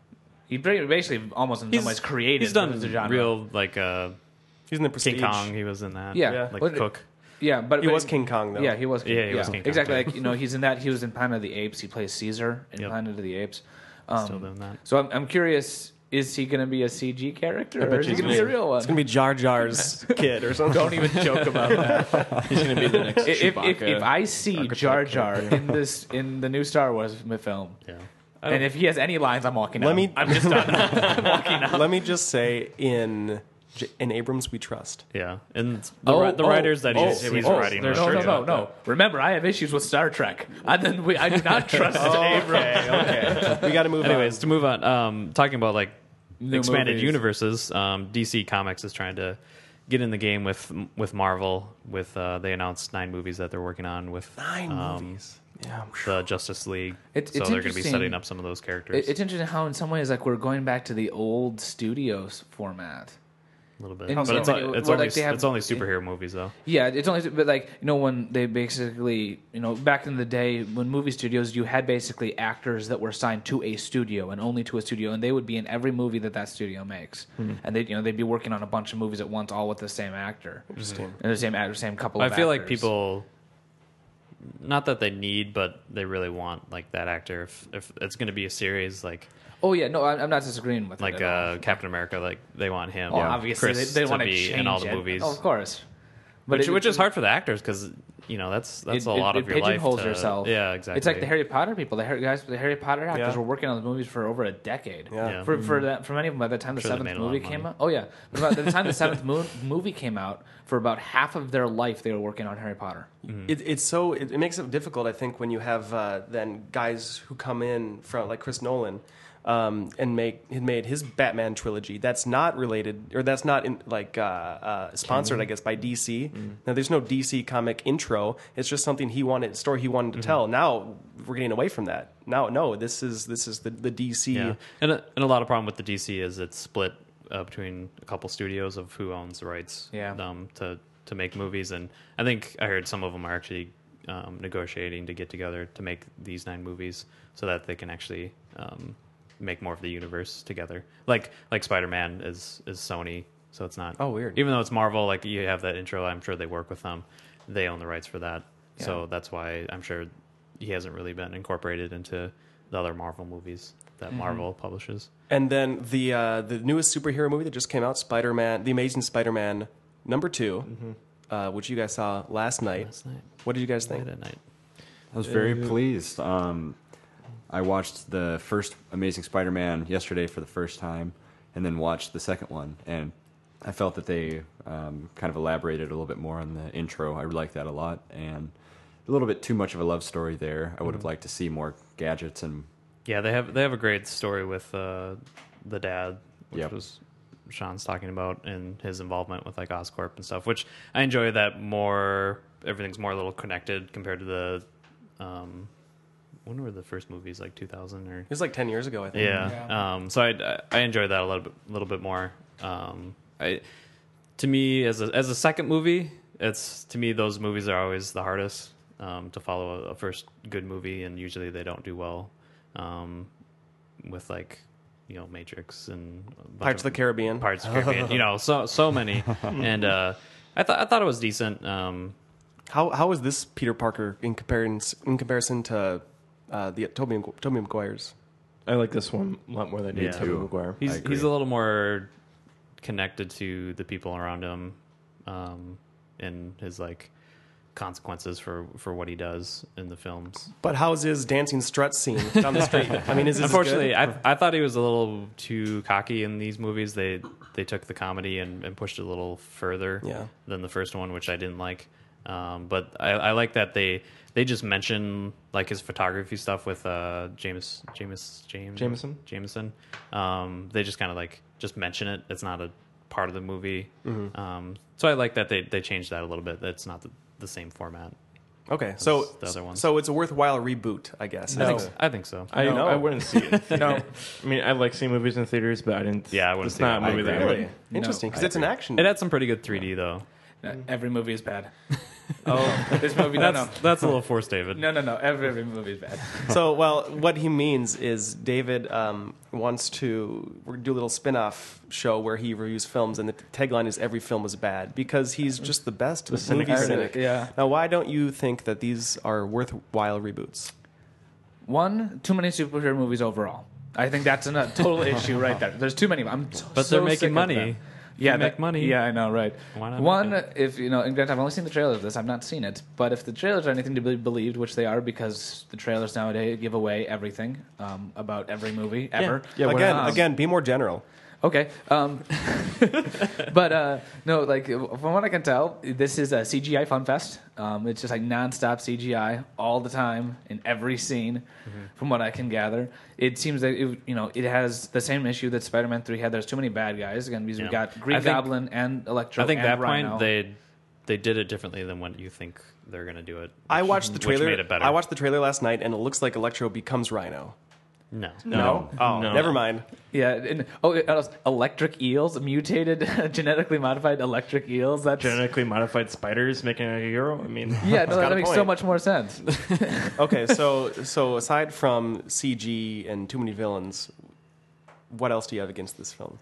he pretty- basically almost in some ways created. He's done the genre. real like uh, He's in the Prestige. King Kong. He was in that. Yeah. Yeah. like What- Cook. Yeah, but He but- was King Kong though. Yeah, he was. King, Yeah, he was King Kong, exactly. too. Like you know, he's in that. He was in Planet of the Apes. He plays Caesar in Yep. Planet of the Apes. Um, Still doing that. So I'm, I'm curious: is he going to be a C G character, or bet is he he's going to be a real one? It's gonna be Jar Jar's kid or something. Don't even joke about that. He's going to be the next if, if, if, Chewbacca. if I see archetype Jar Jar character. in this in the new Star Wars m- film, Yeah. and if he has any lines, I'm walking out. Let me- I'm just done. I'm walking out. Let me just say, in J- in Abrams we trust. Yeah, and the, Oh, ri- the oh, writers that oh, he's, he's oh, writing. there's are No, no, good. no, no. Remember, I have issues with Star Trek. I, then we, I do not trust Abrams. Okay, okay. We got to move Anyways, on. to move on, um, talking about like New expanded movies. universes, um, D C Comics is trying to get in the game with with Marvel. With uh, they announced nine movies that they're working on with Nine um, movies. Yeah. the Justice League. It's- so it's they're going to be interesting. setting up some of those characters It- It's interesting how, in some ways, like we're going back to the old studios format. a little bit, in but some it's, way, it's where, only like, they have- it's only superhero movies though. Yeah, it's only, but like you know, when they basically, you know, back in the day when movie studios, you had basically actors that were signed to a studio and only to a studio, and they would be in every movie that that studio makes, and they, you know, they'd be working on a bunch of movies at once, all with the same actor, Interesting. and the same actor, same couple. I of feel like actors. people, not that they need, but they really want like that actor. If if it's going to be a series, like Oh yeah, no, I'm I'm not disagreeing with like it at all. uh, Captain America, like they want him. Well, obviously Chris they, they to want to be change in all the it. movies. Oh, of course, but which, it- which is hard for the actors because you know that's that's it, a lot it, of it your life. pigeonholes to- yourself. Yeah, exactly. It's like the Harry Potter people. The Harry guys, the Harry Potter actors Yeah. were working on those movies for over a decade. Yeah. Yeah. For for that, for many of them, by the time the Sure they seventh made a lot movie of came money. out, oh yeah, but by the time the seventh mo- movie came out, for about half of their life, they were working on Harry Potter. It, it's so it, it makes it difficult, I think, when you have uh, then guys who come in from like Chris Nolan um, and make had made his Batman trilogy. That's not related, or that's not in, like uh, uh, sponsored, I guess, by D C. Now, there's no D C comic intro. It's just something he wanted, story he wanted to tell. Now we're getting away from that. Now, no, this is this is the the D C. yeah, and a, and a lot of problem with the D C is it's split uh, between a couple studios of who owns the rights. Yeah. Um, to to make movies, and I think I heard some of them are actually um, negotiating to get together to make these nine movies so that they can actually um, make more of the universe together. Like like Spider Man is is Sony, so it's not. Oh, weird. Even though it's Marvel, like you have that intro, I'm sure they work with them. They own the rights for that, Yeah. so that's why I'm sure he hasn't really been incorporated into the other Marvel movies that Mm-hmm. Marvel publishes. And then the uh, the newest superhero movie that just came out, Spider Man, The Amazing Spider Man number two, uh, which you guys saw last night. Last night, What did you guys think? late at night. I was very pleased. Um, I watched the first Amazing Spider-Man yesterday for the first time, and then watched the second one, and I felt that they um, kind of elaborated a little bit more on the intro. I liked that a lot, and a little bit too much of a love story there. I would have liked to see more gadgets and Yeah, they have they have a great story with uh, the dad, which Yep. was Sean's talking about, and his involvement with like Oscorp and stuff. Which I enjoy that more. Everything's more a little connected compared to the. Um, when were the first movies? Like two thousand or It was like ten years ago, I think. yeah. Um, so I I enjoy that a little bit, little bit more. Um, I to me as a as a second movie, it's to me those movies are always the hardest um, to follow a, a first good movie, and usually they don't do well. Um, with like you know Matrix and a bunch Pirates of the Caribbean. Pirates of the Caribbean, you know, so so many, and uh, I thought I thought it was decent. Um, How how is this Peter Parker in comparison in comparison to uh, the Tobey Tobey Maguire's? I like this one a lot more than I did Yeah. Tobey Maguire. He's I agree. he's a little more connected to the people around him, um, in his like consequences for, for what he does in the films. But how's his dancing strut scene down the street? I mean, is this Unfortunately, good? I I thought he was a little too cocky in these movies. They they took the comedy and, and pushed it a little further Yeah. than the first one, which I didn't like. Um, but I, I like that they they just mention like his photography stuff with uh, James James James Jameson? Jameson. Um, they just kind of like just mention it. It's not a part of the movie. Mm-hmm. Um, so I like that they they changed that a little bit. It's not the, the same format. Okay, so the other one. so it's a worthwhile reboot, I guess. I think Is so. it? I think so. I No. I wouldn't see it. In theater. No. I mean, I like seeing movies in theaters, but I didn't. Yeah, I wouldn't It's see not that. a movie I that I Really would. interesting because I it's an action. It had some pretty good three D though. Uh, every movie is bad. Oh, this movie, no, no. That's that's a little forced, David. No, no, no. Every, every movie is bad. So, well, what he means is David um, wants to do a little spin-off show where he reviews films, and the tagline is "Every film is bad" because he's just the best The cynic movie critic. cynic. Yeah. Now, why don't you think that these are worthwhile reboots? One, too many superhero movies overall. I think that's a total issue right there. There's too many. I'm so But they're making sick of money. them. They Yeah, make that- money. Yeah, I know, right? Why not One, make if you know, and granted, I've only seen the trailers of this. I've not seen it, but if the trailers are anything to be believed, which they are, because the trailers nowadays give away everything um, about every movie ever. Yeah, what again, else? again, be more general. Okay. Um, but uh, no, like from what I can tell, this is a C G I fun fest. Um, it's just like nonstop C G I all the time in every scene. Mm-hmm. From what I can gather, it seems that it, you know it has the same issue that Spider-Man three had. There's too many bad guys again because Yeah. we've got Green I think- Goblin and Electro. I think and that Rhino. point they they did it differently than what you think they're going to do it. I which- watched the which trailer. made it better. I watched the trailer last night, and it looks like Electro becomes Rhino. no. No, oh, No. never mind. Yeah. And, oh, it was electric eels, mutated, genetically modified electric eels. That's Genetically modified spiders making a hero. I mean, yeah. No, got that a makes so point. much more sense. Okay, so so aside from C G and too many villains, what else do you have against this film?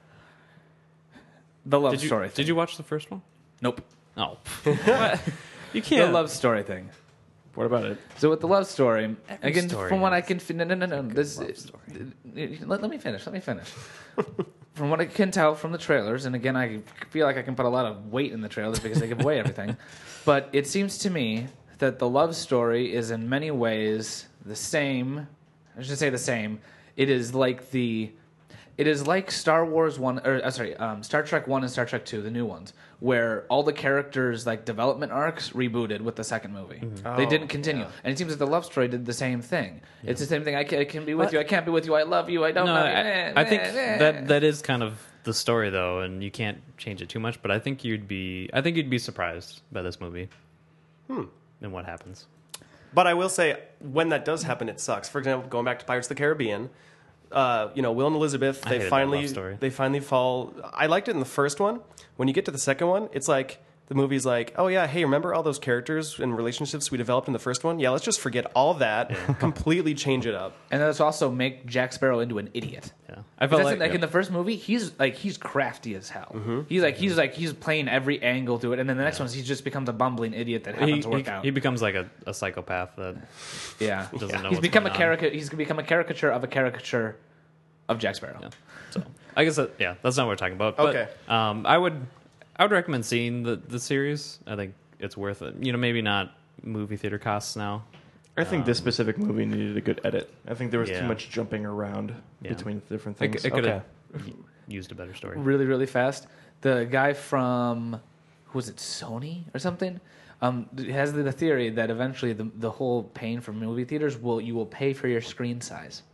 The love Did you story. did thing. you watch the first one? Nope. Oh, What? You The can't. love story thing. what about it? So with the love story, again, story from what I has can fin- no no no no this love story. let, let me finish. Let me finish. From what I can tell from the trailers, and again, I feel like I can put a lot of weight in the trailers because they give away everything. But it seems to me that the love story is in many ways the same. I should say the same. It is like the. It is like Star Wars one, or uh, sorry, um, Star Trek one and Star Trek two, the new ones, where all the characters' like development arcs rebooted with the second movie. They Oh, didn't continue, and it seems that the love story did the same thing. It's the same thing. I can, I can be with you. I can't be with you. I love you. I don't No, love you. I, Eh, I think eh, eh. that that is kind of the story though, and you can't change it too much. But I think you'd be I think you'd be surprised by this movie Hmm. and what happens. But I will say, when that does happen, it sucks. For example, going back to Pirates of the Caribbean, uh, you know, Will and Elizabeth, I they hated that finally love story. they finally fall. I liked it in the first one. When you get to the second one, it's like the movie's like, oh yeah, hey, remember all those characters and relationships we developed in the first one? Yeah, let's just forget all that, completely change it up. And let's also make Jack Sparrow into an idiot. Yeah, I That's felt like, like, in the first movie, he's like he's crafty as hell. He's like he's like he's playing every angle to it, and then the next one he just becomes a bumbling idiot that he, happens to work he, out. he becomes like a, a psychopath that yeah, doesn't know he's what's become a going on. caricature. He's become a caricature of a caricature of Jack Sparrow. Yeah. So I guess that, yeah, that's not what we're talking about. But, Okay. Um, I would I would recommend seeing the the series. I think it's worth it. You know, maybe not movie theater costs now. I think this specific movie needed a good edit. I think there was Yeah. too much jumping around Yeah. between different It, things. it could Okay. have used a better story. Really, really fast. The guy from who was it, Sony or something? Um, has the, the theory that eventually the the whole paying for movie theaters will you will pay for your screen size.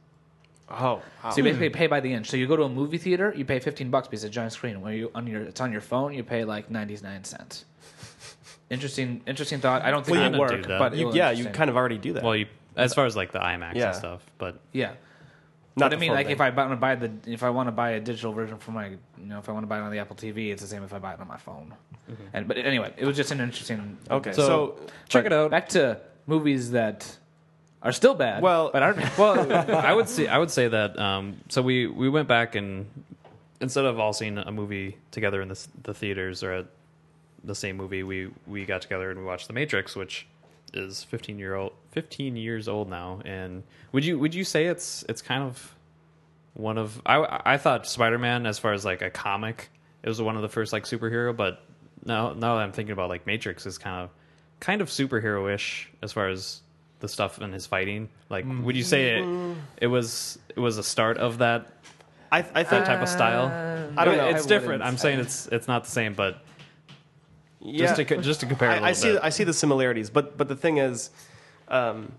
Oh, wow. So you basically pay by the inch. So you go to a movie theater, you pay fifteen bucks because it's a giant screen. Where you on your it's on your phone, you pay like ninety nine cents. Interesting, interesting thought. I don't think Well, it you would do work, that. but You- it yeah, you kind of already do that. Well, you as far as like the IMAX Yeah. and stuff, but yeah. Not But the I mean, full like thing. if I want to buy the if I want to buy a digital version for my you know if I want to buy it on the Apple T V, it's the same if I buy it on my phone. And but anyway, it was just an interesting. Okay, So- so check But it out. Back to movies that are still bad. Well- but aren't well, I would say I would say that. Um, so we, we went back and instead of all seeing a movie together in the, s- the theaters or at the same movie, we, we got together and we watched The Matrix, which is fifteen year old fifteen years old now. And would you would you say it's it's kind of one of I I thought Spider-Man as far as like a comic, it was one of the first like superhero, but now now that I'm thinking about like Matrix is kind of kind of superhero-ish as far as the stuff in his fighting. Like, would you say it, it was it was a start of that I, I that think type of style? I don't know. It's I different. wouldn't I'm say. saying it's it's not the same, but yeah. just to co- just to compare a little I, I see bit. I see the similarities, but but the thing is, um,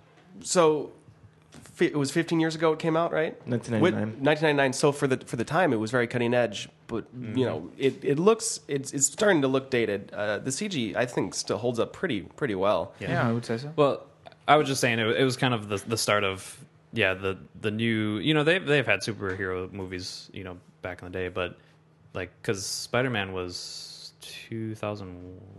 so fi- it was fifteen years ago it came out, right? nineteen With- ninety-nine. nineteen ninety-nine. So for the for the time, it was very cutting edge, but Mm-hmm. you know, it, it looks it's it's starting to look dated. Uh, the C G I think still holds up pretty pretty well. Yeah. Yeah, I would say so. Well, I was just saying it, it was kind of the the start of yeah the the new you know they've they've had superhero movies you know back in the day, but like because Spider-Man was two thousand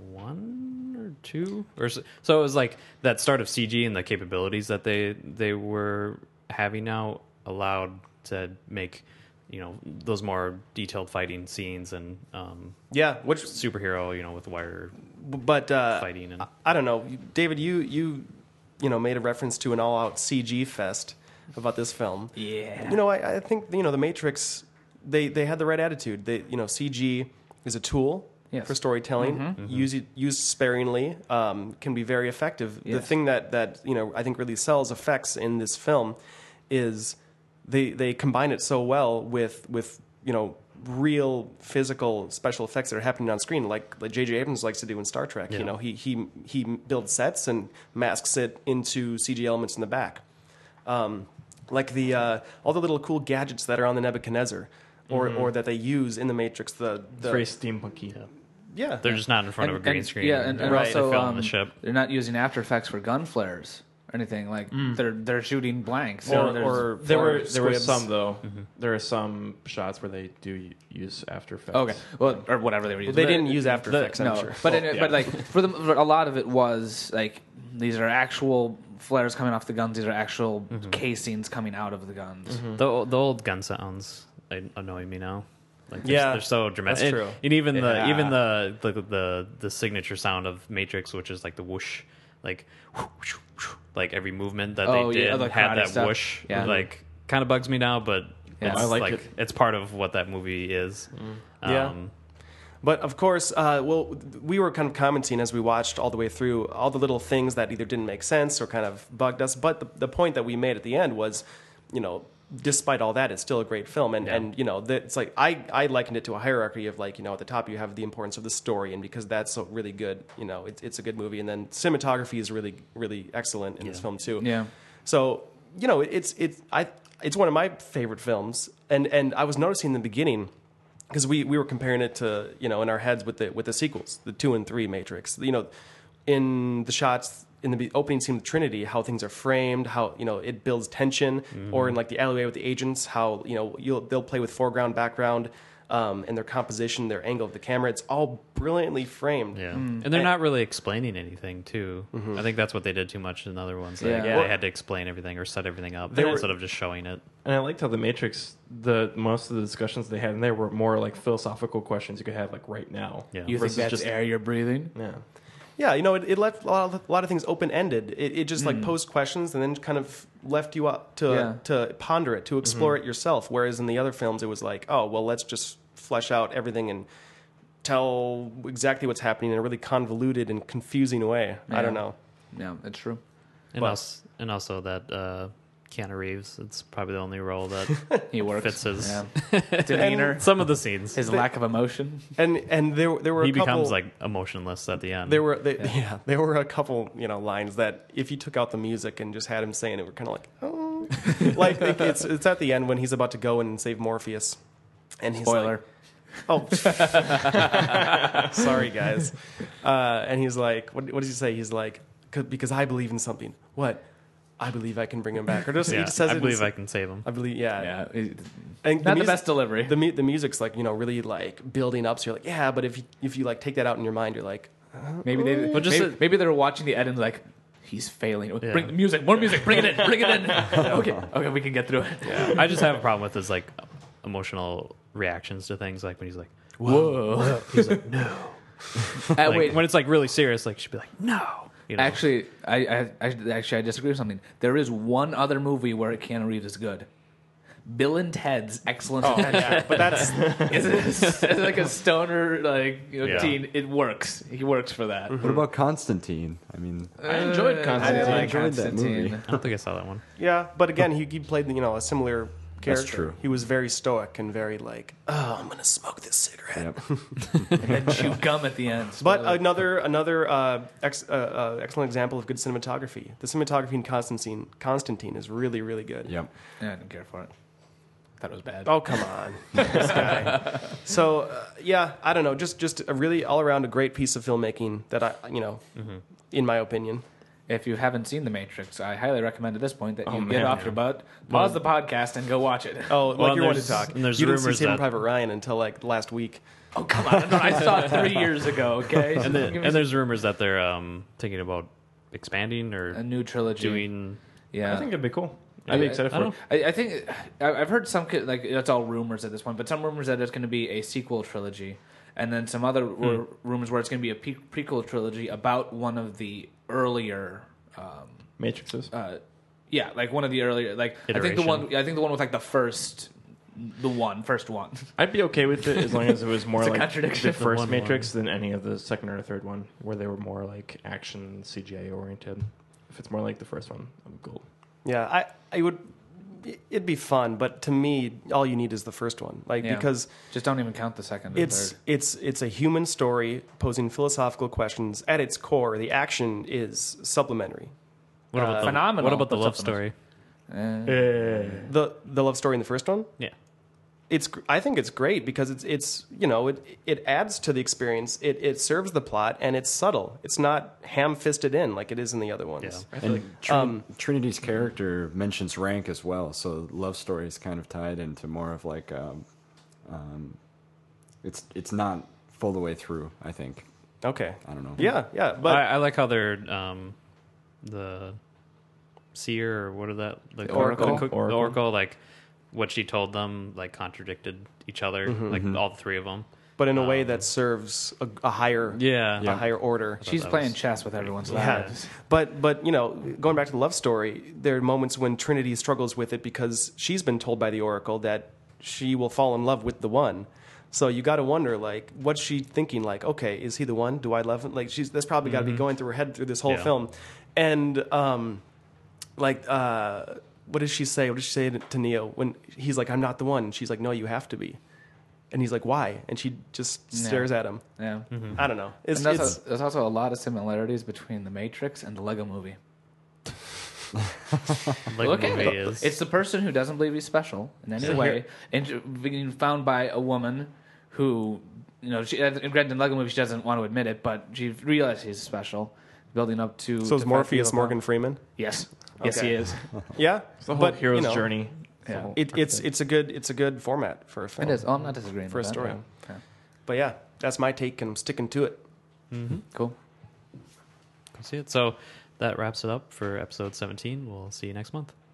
one or two or so, so it was like that start of C G and the capabilities that they they were having now allowed to make you know those more detailed fighting scenes and um, Yeah, which superhero you know with wire but uh, fighting and I, I don't know, David. You you you know made a reference to an all out C G fest about this film. Yeah. You know, I, I think you know the Matrix. They they had the right attitude. They you know C G is a tool Yes. for storytelling. Mm-hmm. Use it used sparingly um, can be very effective. The Yes. thing that that you know I think really sells effects in this film is they they combine it so well with with you know real physical special effects that are happening on screen, like like J J Abrams likes to do in Star Trek. Yeah. You know, he he he builds sets and masks it into C G elements in the back. Um, like the uh, all the little cool gadgets that are on the Nebuchadnezzar, or or that they use in the Matrix. The, It's the very steampunky. yeah, they're just not in front of a green screen. Yeah, and, and Right. also They film um, the ship. they're not using After Effects for gun flares or anything. Like they're they're shooting blanks. Or- So there's- or- There were Or there were squibs. some though. Mm-hmm. There are some shots where they do use After Effects. okay, well, or whatever they were using. they But- didn't use After the- Effects. I'm no, sure. but in, yeah. but like for the for a lot of it was like these are actual flares coming off the guns. These are actual Mm-hmm. casings coming out of the guns. The the old gun sounds annoy me now. Like they're, Yeah, they're so dramatic. that's And- true. And, even the Yeah. even the, the the the signature sound of Matrix, which is like the whoosh, like whoosh, whoosh, like every movement that Oh, they yeah, did the had karate that stuff. whoosh. Yeah. Like kind of bugs me now, but Yeah. it's I like like it. it's part of what that movie is. Yeah. Um, But of course, uh, well, we were kind of commenting as we watched all the way through all the little things that either didn't make sense or kind of bugged us. But the, the point that we made at the end was, you know, despite all that, it's still a great film. And, Yeah. and you know, the, it's like I, I likened it to a hierarchy of like, you know, at the top you have the importance of the story. And because that's so really good, you know, it's, it's a good movie. And then cinematography is really, really excellent in this film too. Yeah. So, you know, it's, it's, I, it's one of my favorite films. And, and I was noticing in the beginning, because we, we were comparing it to, you know, in our heads with the with the sequels, the two and three Matrix. You know, in the shots in the opening scene of Trinity, how things are framed, how you know it builds tension, or in like the alleyway with the agents, how you know you'll they'll play with foreground, background, um, and their composition, their angle of the camera. It's all brilliantly framed. yeah, and they're not really explaining anything too. I think that's what they did too much in other ones. Like, Yeah. they Well- had to explain everything or set everything up They were- instead of just showing it. And I liked how the Matrix, the most of the discussions they had in there were more like philosophical questions you could have like right now. Yeah. You think Versus that's just- air you're breathing? Yeah. Yeah, you know, it, it left a lot, of, a lot of things open ended. It, it just like posed questions and then kind of left you up to Yeah. to ponder it, to explore it yourself. Whereas in the other films, it was like, oh, well, let's just flesh out everything and tell exactly what's happening in a really convoluted and confusing way. I Yeah. don't know. Yeah, that's true. And But- also, and also that uh, Keanu Reeves, it's probably the only role that He works. fits his Yeah. demeanor, some of the scenes. his lack of emotion. And and there there were he a couple, becomes like emotionless at the end. there were they, yeah. there were a couple you know lines that if you took out the music and just had him saying it, were kind of like oh like like, it's it's at the end when he's about to go and save Morpheus, and he's like, Spoiler. oh, sorry guys. Uh, and he's like, what, what does he say? He's like, "'Cause- because I believe in something. What? I believe I can bring him back. Or just, he yeah, just says I it in believe s- I can save him. I believe, yeah. Yeah, it- And not the music- best delivery. The mu- the music's like you know really like building up. So you're like, yeah, but if you, if you like take that out in your mind, you're like, maybe they, But just maybe, a- maybe they were watching the edit and like, he's failing. Yeah. Bring the music, more music, bring it in, bring it in. okay, okay, we can get through it. I just have a problem with his like emotional reactions to things, like when he's like, Whoa. he's like, no. Uh, Like, wait, when it's like really serious, like she'd be like, no. You know? actually, I, I, I actually I disagree with something. There is one other movie where Keanu Reeves is good. Bill and Ted's Excellent Oh, Adventure. yeah, but that's It's, it's like a stoner, like you know, Yeah. teen. It works. He works for that. What about Constantine? I mean, I enjoyed Uh, Constantine. I didn't I like enjoyed that Constantine. movie. I don't think I saw that one. yeah. But again, he, he played you know a similar character. That's true. He was very stoic and very like, oh, I'm gonna smoke this cigarette. yep. And then chew gum at the end. But Spoiler. another another uh, ex, uh, uh, excellent example of good cinematography. The cinematography in Constantine Constantine is really really good. Yep. Yeah, I didn't care for it. Thought it was bad. Oh come on, this guy. So uh, yeah, I don't know. Just just a really all around a great piece of filmmaking that I you know, in my opinion. If you haven't seen The Matrix, I highly recommend at this point that you Oh, get man. off your butt, pause the podcast, and go watch it. Oh, Well, like you're one to there's- talk. and there's you didn't see rumors Saving that- Private Ryan until like last week. Oh, come on. No, I saw it three years ago, okay? And, then, Give me and there's rumors that they're um, thinking about expanding a or new trilogy. doing. yeah. I think it'd be cool. I'd be excited I for don't- it. I, I think I- I've heard some ki- like it's all rumors at this point, but some rumors that it's going to be a sequel trilogy, and then some other ru- rumors where it's going to be a pe- prequel trilogy about one of the earlier. Um, Matrixes. uh, yeah, like one of the earlier, like I think the Iteration. one, I think the one with like the first, the one, first one. I'd be okay with it as long as it was more It's a like contradiction. the first one Matrix than any of the second or third one, where they were more like action C G I oriented. If it's more like the first one, I'm cool. Yeah, I I would. It'd be fun, but to me, all you need is the first one, like Yeah. because Just don't even count the second. Or it's third. it's it's a human story posing philosophical questions. At its core, the action is supplementary. What about Uh, the, phenomenal, What about the but love supplements. story? Eh. the The love story in the first one, Yeah. it's gr- I think it's great because it's it's you know it it adds to the experience. It it serves the plot and it's subtle. It's not ham fisted in like it is in the other ones. Yeah. I feel And like Trin- Um, Trinity's character mentions rank as well, so love story is kind of tied into more of like, um, um, it's it's not full the way through. I think. Okay. I don't know. Yeah, yeah, but I, I like how they're um, the seer or what are that the, The Oracle? the, cook- the Oracle. oracle like what she told them like contradicted each other like all three of them. but in a way um, that serves a, a higher Yeah. a higher order. She's that playing was- chess with everyone's Yeah, lives. but but you know, going back to the love story, there are moments when Trinity struggles with it because she's been told by the Oracle that she will fall in love with the one. So you got to wonder, like, what's she thinking? Like, okay, is he the one? Do I love him? Like, she's that's probably got to be going through her head through this whole Yeah. film, and um, like, uh, what does she say? What does she say to, to Neo when he's like, "I'm not the one"? And she's like, "No, you have to be," and he's like, "Why?" And she just Yeah. stares at him. Yeah. I don't know. It's, And there's, it's a, there's also a lot of similarities between The Matrix and the Lego Movie. Like Look the at movie it. is. It's the person who doesn't believe he's special in any way, and being found by a woman who, you know, she, and granted in the Lego Movie she doesn't want to admit it, but she realizes he's special, building up to. so is to Morpheus find Morgan Freeman? Yes, yes, Okay. he is. Yeah, it's the whole but hero's you know, journey. It's the Yeah. whole It, it's archetype. it's a good it's a good format for a film. It is. Oh, I'm not disagreeing For a with that. story. Yeah. But yeah, that's my take, and I'm sticking to it. Cool. See it. So that wraps it up for episode seventeen. We'll see you next month.